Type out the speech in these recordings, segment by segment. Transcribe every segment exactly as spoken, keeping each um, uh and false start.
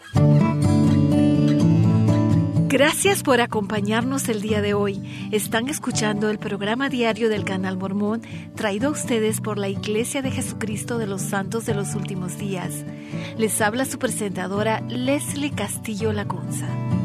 Gracias por acompañarnos el día de hoy. Están escuchando el programa diario del Canal Mormón, traído a ustedes por la Iglesia de Jesucristo de los Santos de los Últimos Días. Les habla su presentadora Leslie Castillo Lacunza.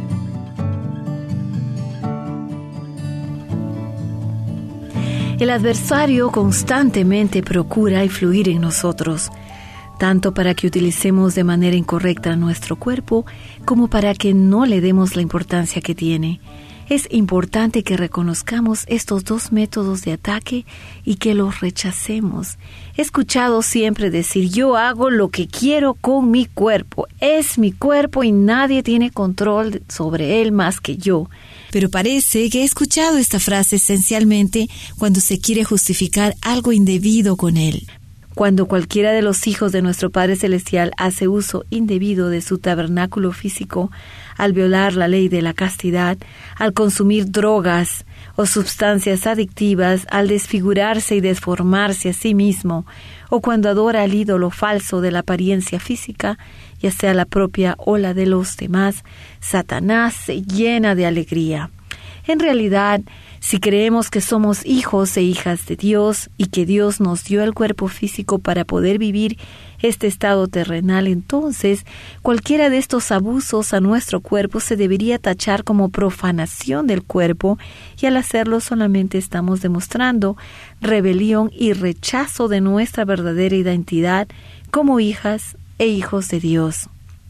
El adversario constantemente procura influir en nosotros, tanto para que utilicemos de manera incorrecta nuestro cuerpo, como para que no le demos la importancia que tiene. Es importante que reconozcamos estos dos métodos de ataque y que los rechacemos. He escuchado siempre decir, yo hago lo que quiero con mi cuerpo. Es mi cuerpo y nadie tiene control sobre él más que yo. Pero parece que he escuchado esta frase esencialmente cuando se quiere justificar algo indebido con él. Cuando cualquiera de los hijos de nuestro Padre Celestial hace uso indebido de su tabernáculo físico, al violar la ley de la castidad, al consumir drogas o sustancias adictivas, al desfigurarse y desformarse a sí mismo, o cuando adora al ídolo falso de la apariencia física, ya sea la propia o la de los demás, Satanás se llena de alegría. En realidad, si creemos que somos hijos e hijas de Dios y que Dios nos dio el cuerpo físico para poder vivir este estado terrenal, entonces cualquiera de estos abusos a nuestro cuerpo se debería tachar como profanación del cuerpo, y al hacerlo solamente estamos demostrando rebelión y rechazo de nuestra verdadera identidad como hijas e hijos de Dios.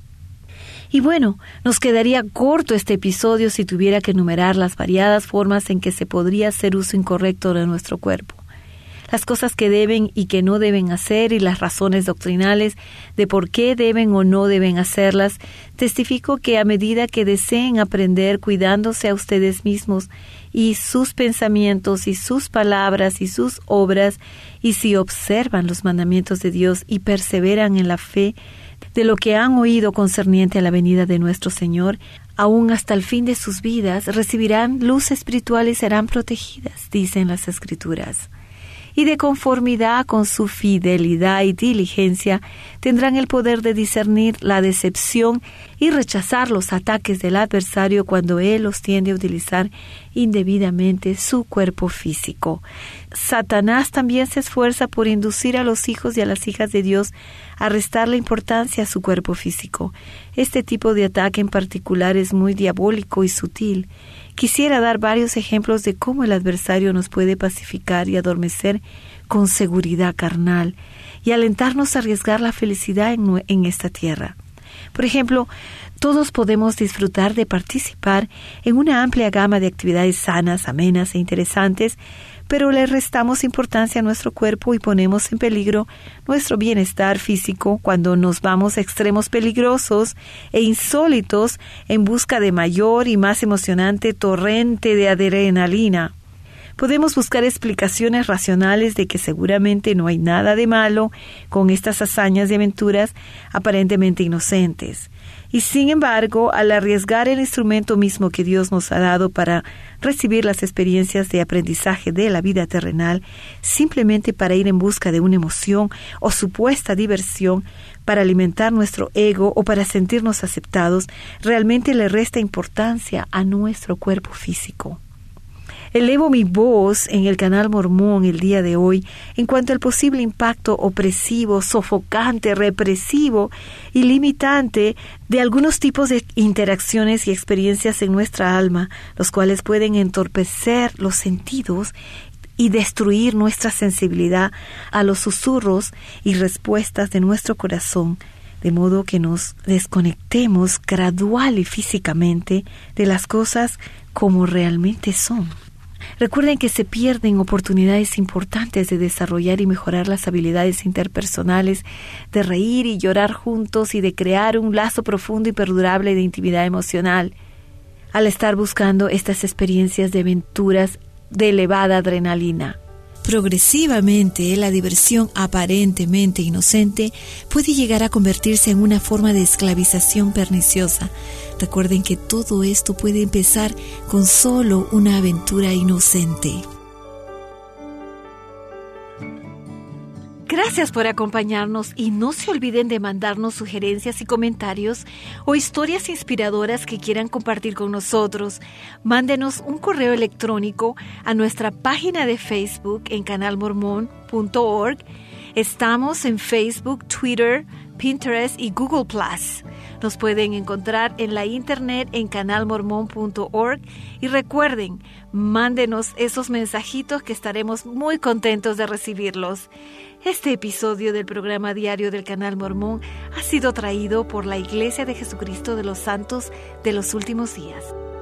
Y bueno, nos quedaría corto este episodio si tuviera que enumerar las variadas formas en que se podría hacer uso incorrecto de nuestro cuerpo. Las cosas que deben y que no deben hacer y las razones doctrinales de por qué deben o no deben hacerlas. Testifico que a medida que deseen aprender cuidándose a ustedes mismos y sus pensamientos y sus palabras y sus obras, y si observan los mandamientos de Dios y perseveran en la fe de lo que han oído concerniente a la venida de nuestro Señor, aún hasta el fin de sus vidas, recibirán luz espiritual y serán protegidas, dicen las Escrituras. Y de conformidad con su fidelidad y diligencia, tendrán el poder de discernir la decepción y rechazar los ataques del adversario cuando él los tiende a utilizar indebidamente su cuerpo físico. Satanás también se esfuerza por inducir a los hijos y a las hijas de Dios a restarle importancia a su cuerpo físico. Este tipo de ataque en particular es muy diabólico y sutil. Quisiera dar varios ejemplos de cómo el adversario nos puede pacificar y adormecer con seguridad carnal y alentarnos a arriesgar la felicidad en, en esta tierra. Por ejemplo, todos podemos disfrutar de participar en una amplia gama de actividades sanas, amenas e interesantes, pero le restamos importancia a nuestro cuerpo y ponemos en peligro nuestro bienestar físico cuando nos vamos a extremos peligrosos e insólitos en busca de mayor y más emocionante torrente de adrenalina. Podemos buscar explicaciones racionales de que seguramente no hay nada de malo con estas hazañas y aventuras aparentemente inocentes. Y sin embargo, al arriesgar el instrumento mismo que Dios nos ha dado para recibir las experiencias de aprendizaje de la vida terrenal, simplemente para ir en busca de una emoción o supuesta diversión, para alimentar nuestro ego o para sentirnos aceptados, realmente le resta importancia a nuestro cuerpo físico. Elevo mi voz en el Canal Mormón el día de hoy en cuanto al posible impacto opresivo, sofocante, represivo y limitante de algunos tipos de interacciones y experiencias en nuestra alma, los cuales pueden entorpecer los sentidos y destruir nuestra sensibilidad a los susurros y respuestas de nuestro corazón, de modo que nos desconectemos gradual y físicamente de las cosas como realmente son. Recuerden que se pierden oportunidades importantes de desarrollar y mejorar las habilidades interpersonales, de reír y llorar juntos y de crear un lazo profundo y perdurable de intimidad emocional, al estar buscando estas experiencias de aventuras de elevada adrenalina. Progresivamente, la diversión aparentemente inocente puede llegar a convertirse en una forma de esclavización perniciosa. Recuerden que todo esto puede empezar con solo una aventura inocente. Gracias Gracias por acompañarnos y no se olviden de mandarnos sugerencias y comentarios o historias inspiradoras que quieran compartir con nosotros. Mándenos un correo electrónico a nuestra página de Facebook en canal mormón punto org. Estamos en Facebook, Twitter, Pinterest y Google plus. Nos pueden encontrar en la internet en canal mormón punto org y recuerden, mándenos esos mensajitos que estaremos muy contentos de recibirlos. Este episodio del programa diario del Canal Mormón ha sido traído por la Iglesia de Jesucristo de los Santos de los Últimos Días.